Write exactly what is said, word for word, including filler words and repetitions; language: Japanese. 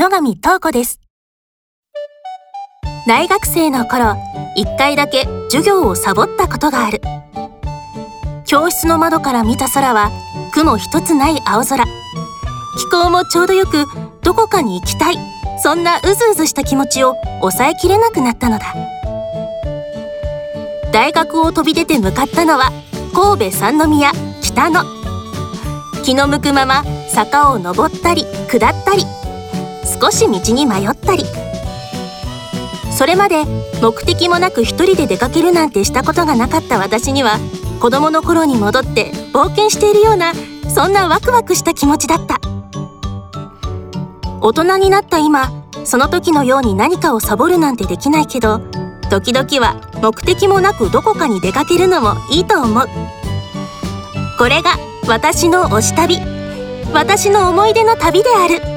野上東子です。大学生の頃、一回だけ授業をサボったことがある。教室の窓から見た空は雲一つない青空。気候もちょうどよく、どこかに行きたい、そんなうずうずした気持ちを抑えきれなくなったのだ。大学を飛び出て向かったのは神戸三宮北野。気の向くまま坂を登ったり下ったり、少し道に迷ったり。それまで目的もなく一人で出かけるなんてしたことがなかった私には、子供の頃に戻って冒険しているような、そんなワクワクした気持ちだった。大人になった今、その時のように何かをサボるなんてできないけど、時々は目的もなくどこかに出かけるのもいいと思う。これが私の推し旅、私の思い出の旅である。